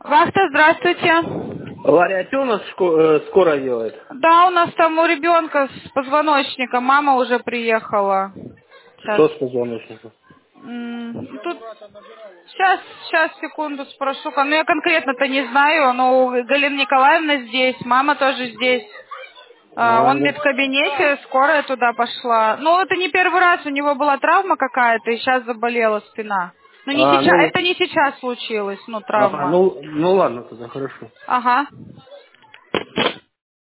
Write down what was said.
Вахта, здравствуйте. Варя, а что у нас скоро делает? Да, у нас там у ребенка с позвоночником. Мама уже приехала. Сейчас. Что с позвоночником? Тут сейчас, секунду спрошу. Ну, я конкретно-то не знаю, но Галина Николаевна здесь, мама тоже здесь. Он в Ну. медкабинете, скорая туда пошла. Ну, это не первый раз, у него была травма какая-то, и сейчас заболела спина. Ну, не сейчас, Ну, это не сейчас случилось, ага, травма. ну ладно тогда, хорошо. Ага.